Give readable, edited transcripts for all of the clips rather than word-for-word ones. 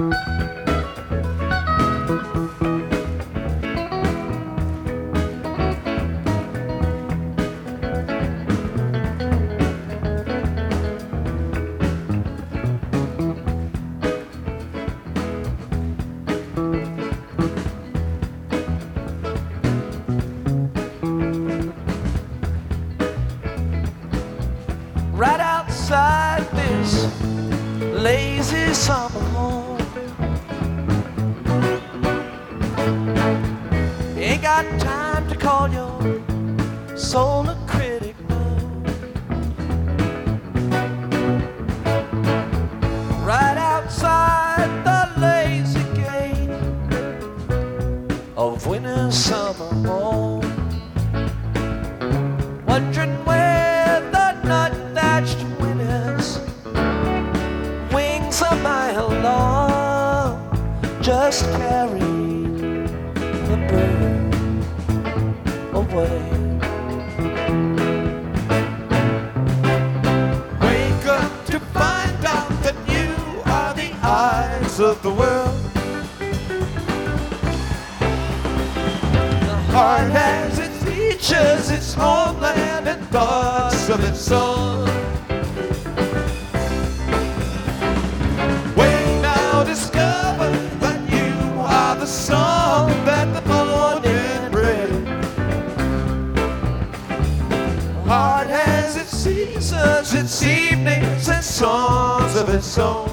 Right outside this lazy summer home, ain't got time to call your soul a critic, no. Right outside the lazy gate of winter's summer home, wondering where the nut-thatched windows, wings a mile long, just carried the bird away. Wake up to find out that you are the eyes of the world. The Heart has its features, its homeland, and thoughts of its own. We now discover that you are the song that the morning brings. Heart has its seasons, its evenings, and songs of its own.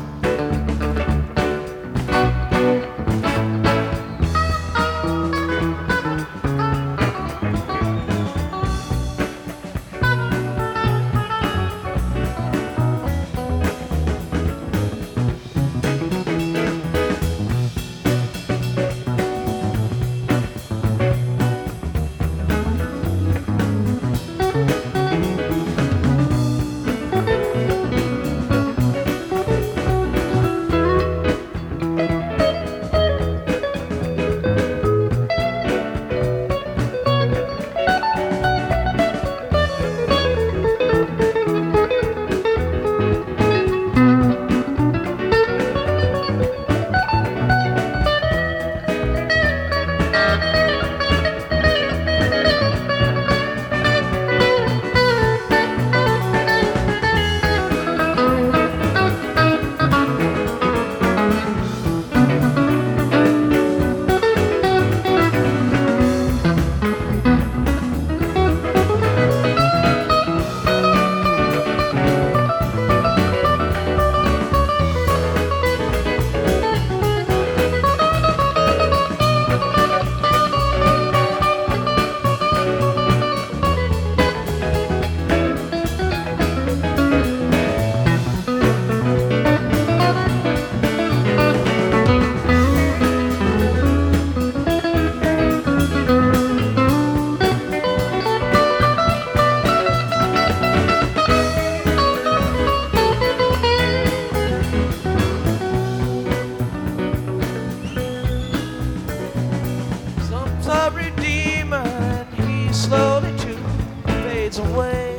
Away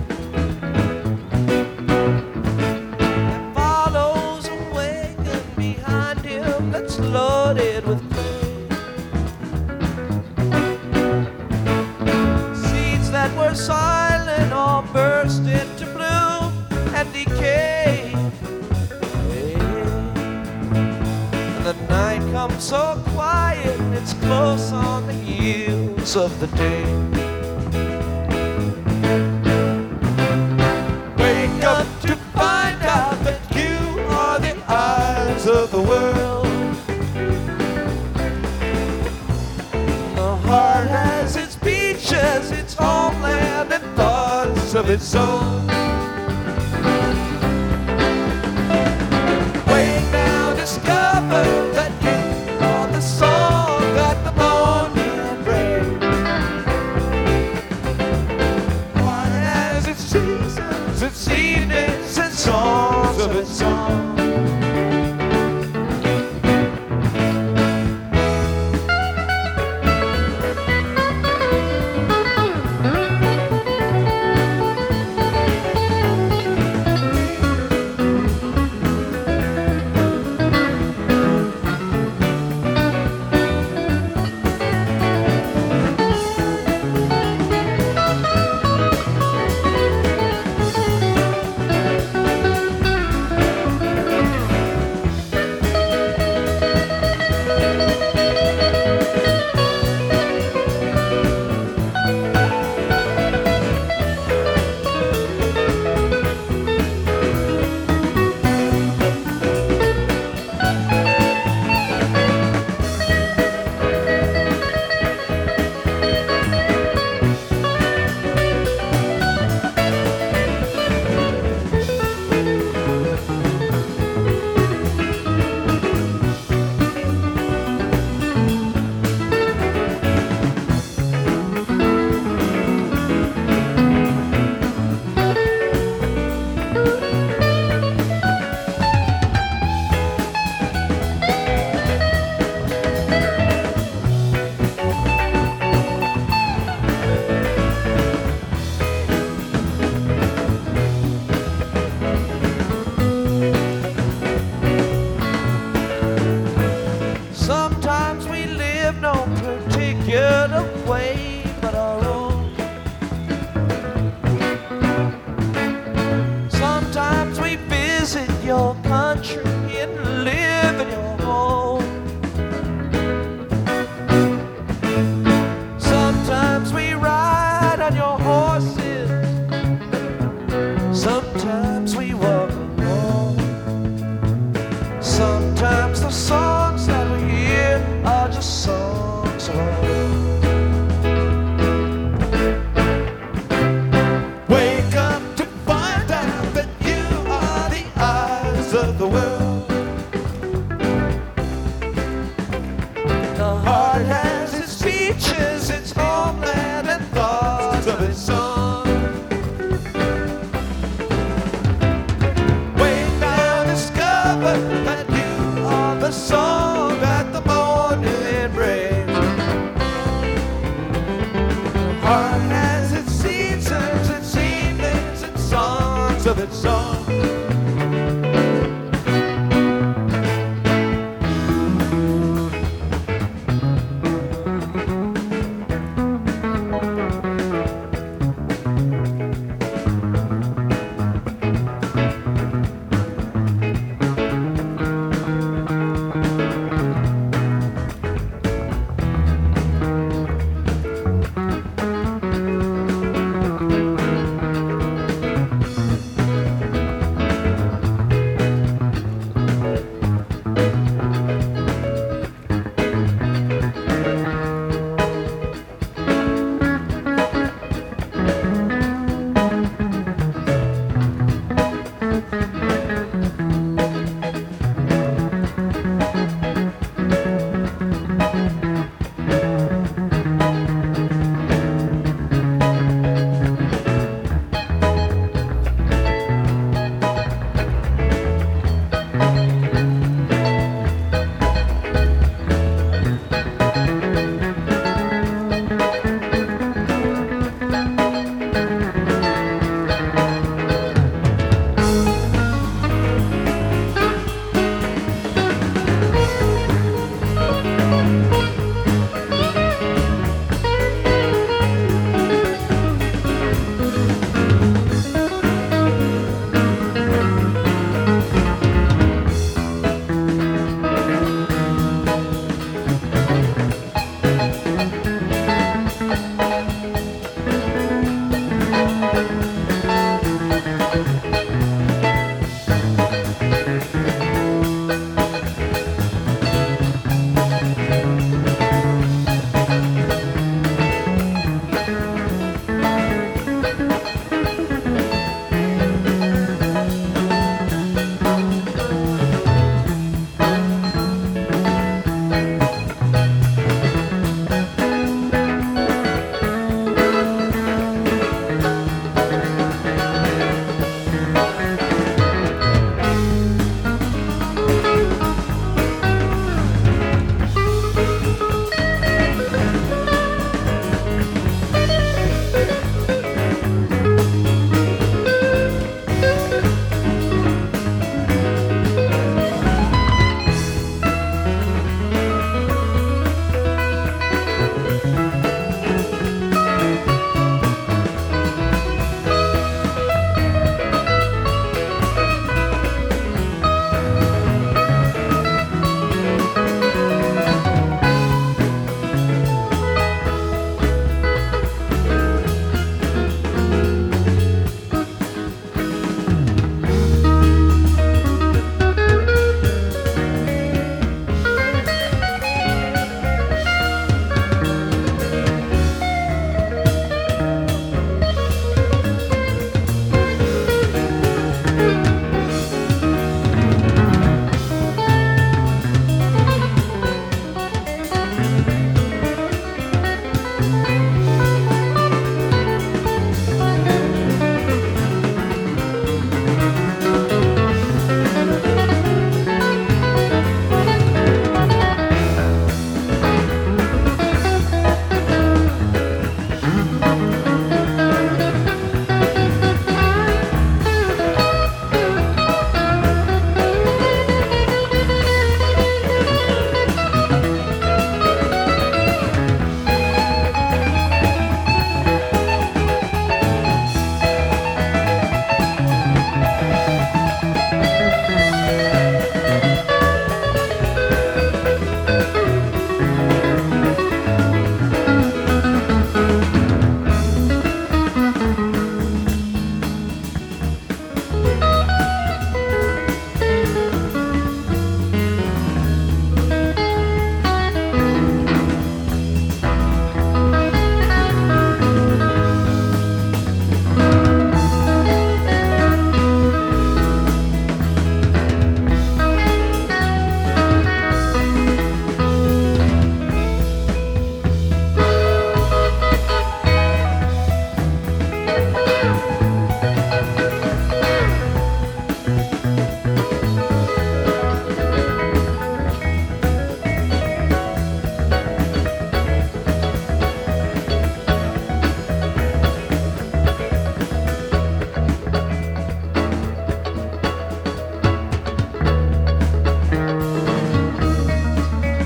and follows a wagon behind him that's loaded with clay. Seeds that were silent all burst into bloom and decay. And the night comes so quiet, it's close on the heels of the day. Up to find out that you are the eyes of the world. The heart has its beaches, its homeland, and thoughts of its own. We now discover that you are the song that the morning brings. Heart has its seasons, its evenings, and songs of its own. Sometimes the songs that we hear are just songs of our own. Wake up to find out that you are the eyes of the world. The heart has its features, its homeland, and thoughts of its own. Wake now, discover that you are the song that the morning brings. The heart has its seasons, its evenings, its songs of its own.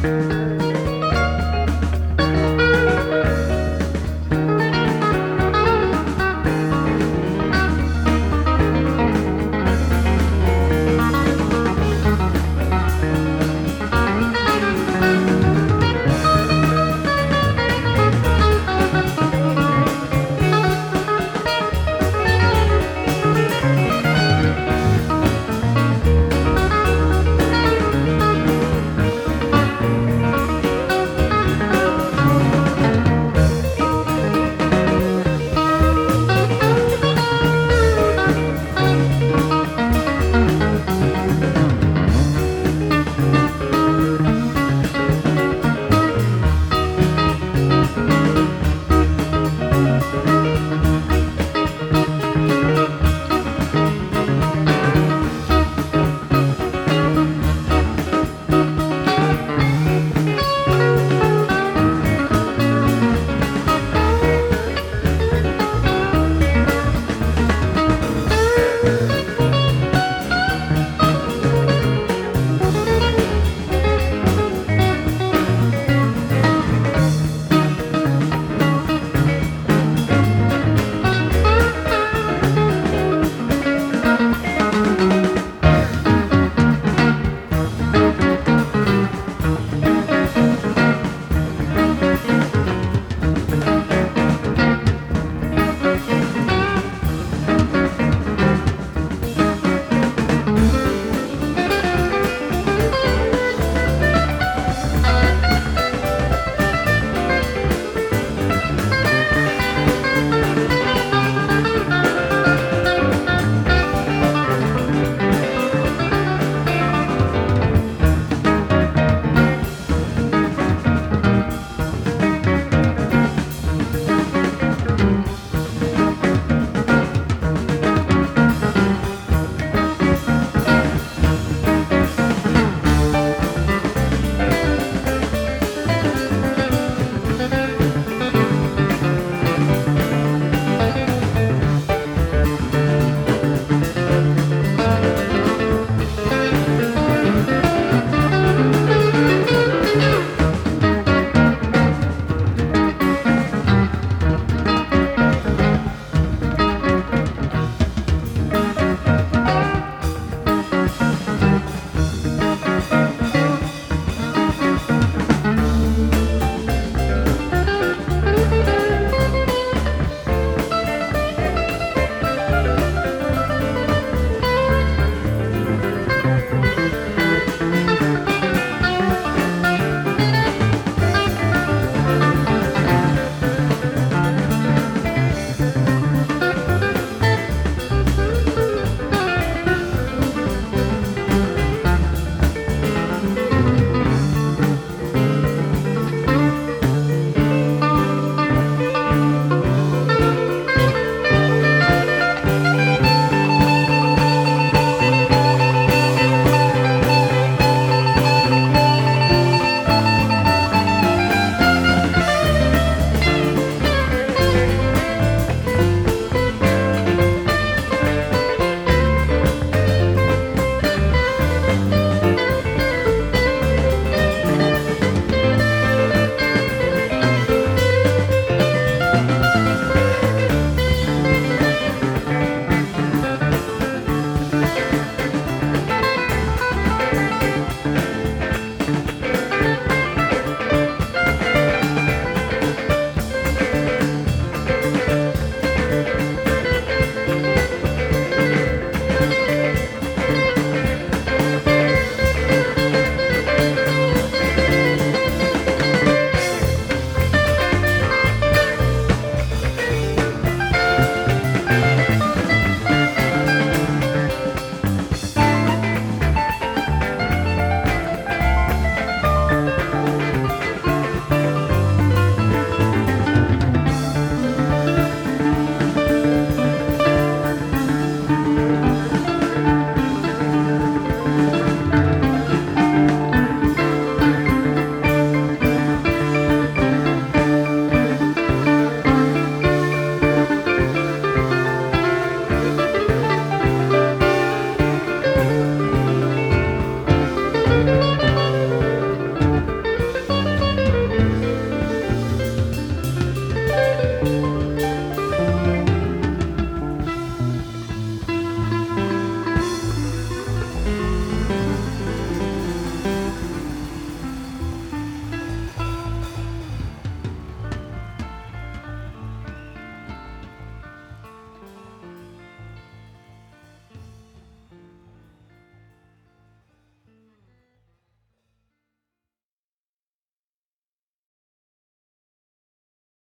Thank